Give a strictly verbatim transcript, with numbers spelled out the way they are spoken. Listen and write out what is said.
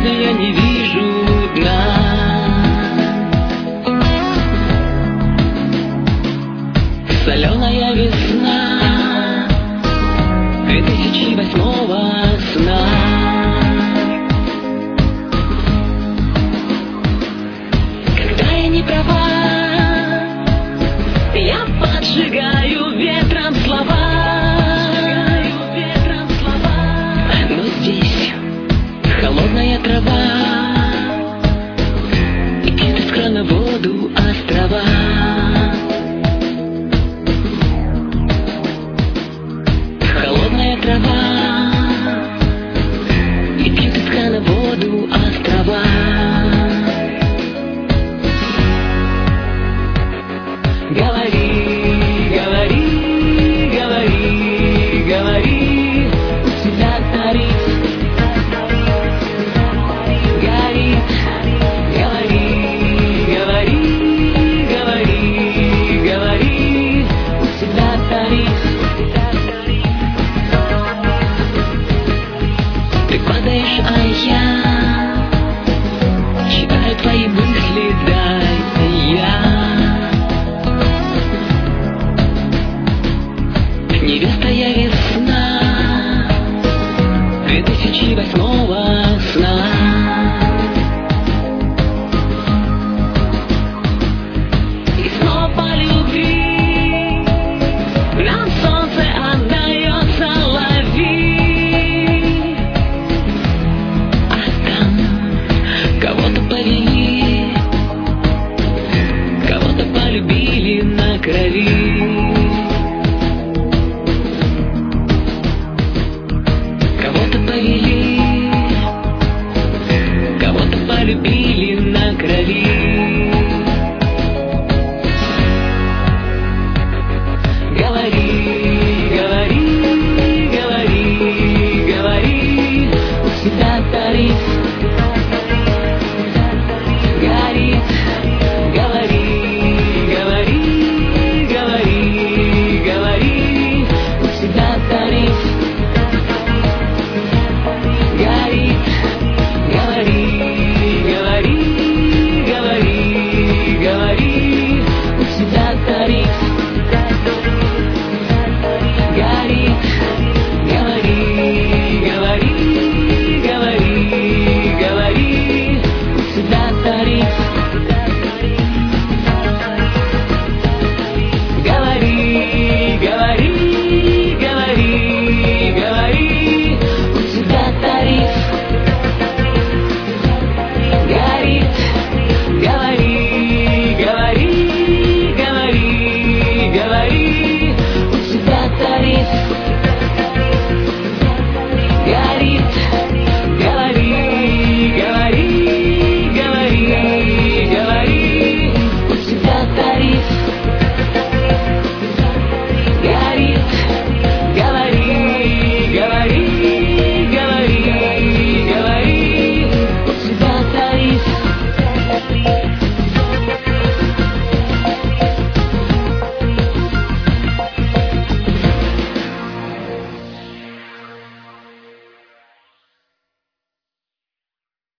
жизни я не вижу дна. Соленая весна две тысячи восьмого сна. Когда я не права, я поджигаю ветром слова. Но здесь холодная трава и пьют из крана воду острова. Холодная трава и пьют из крана воду острова. Говори, говори, говори, говори, у тебя горит, горит. Говори, говори, говори, говори, у тебя горит. Ты падаешь, а я читаю твои мысли, да, я. Невеста я весна две тысячи восьмого сна. И снова по любви нам солнце отдается, лови. А там кого-то повели, кого-то полюбили на крови. Кого-то повели, кого-то полюбили на крови.